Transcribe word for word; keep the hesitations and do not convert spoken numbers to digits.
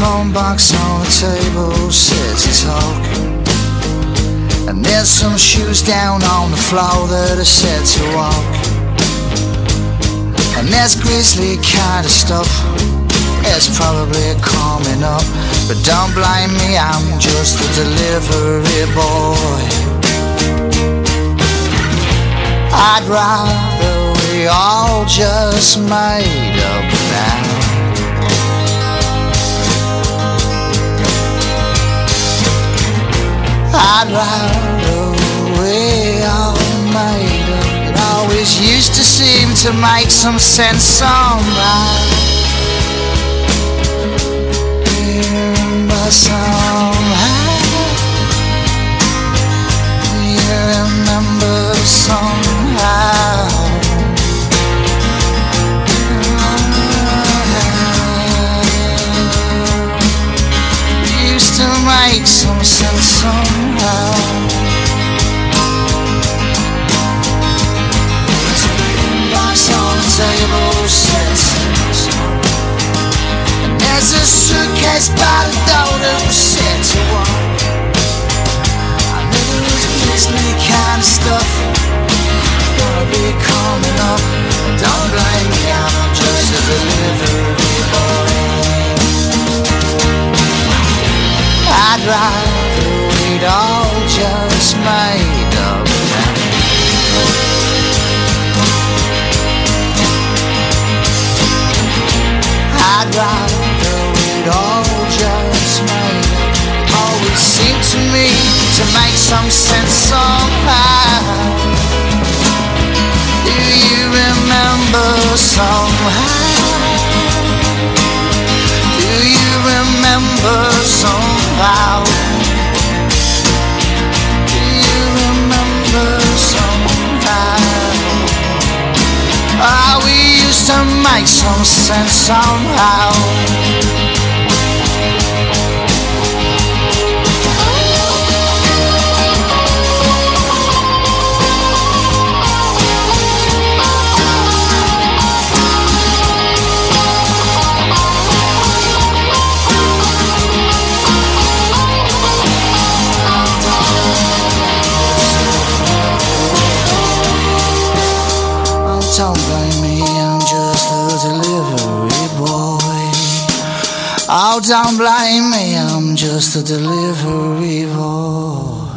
phone box on the table says to talk, and there's some shoes down on the floor that are said to walk, and there's grisly kind of stuff, it's probably coming up, but don't blame me, I'm just a delivery boy. I'd rather we all just made up now. I'd rather we all made up. It always used to seem to make some sense somehow. Remember somehow. You remember somehow. Used to make some sense somehow. Box on the table sits, and there's a suitcase by the door that was set to walk. I knew it was grisly kind of stuff gonna be coming up. Don't blame me, I'm just a delivery boy. I'd rather we'd all just made up now. I'd rather we'd all just made up. Always seemed to me to make some sense somehow. Do you remember somehow? Do you remember somehow? Do you remember somehow? Ah, oh, we used to make some sense somehow. Don't blame me, I'm just a delivery boy. Oh, don't blame me, I'm just a delivery boy.